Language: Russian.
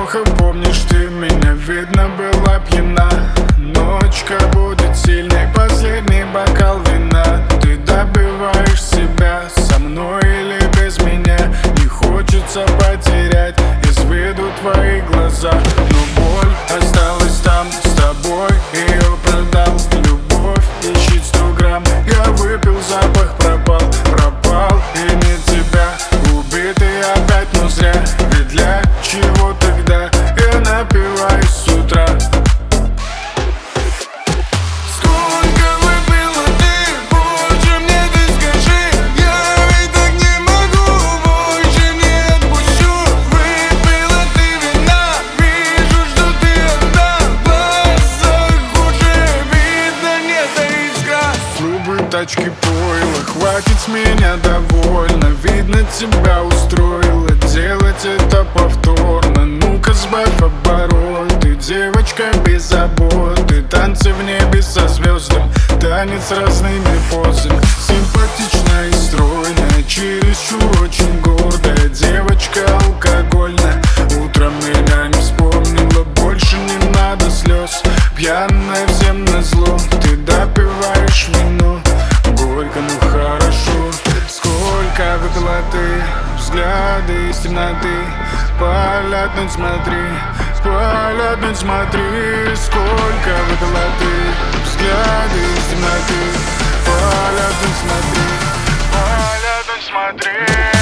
плохо помнишь ты меня, видно, была пьяна. Ночка будет сильной, последний бокал вина. Ты добиваешь себя, со мной или без меня. Не хочется потерять из виду твои глаза, но боль осталась там с тобой. Ее продал любовь, ищет 100 грамм. Я выпил, запах пропал, пропал и не тебя. Убитый опять, но зря, ведь для чего тогда я напиваюсь с утра? Тачки пойло, хватит с меня довольно. Видно, тебя устроило делать это повторно. Ну-ка сбавь обороты, девочка без заботы. Танцы в небе со звездами, танец разными позами. Симпатичная и стройная, чересчур очень гордая. Девочка алкогольная, утром меня не вспомнила. Больше не надо слез, пьяная всем назло. Ты допиваешь вино, горько, ну хорошо. Сколько выпила ты, взгляды из темноты. Полятнуть смотри, полятнуть смотри. Сколько выпила ты, взгляды из темноты. Полятнуть смотри, полятнуть смотри.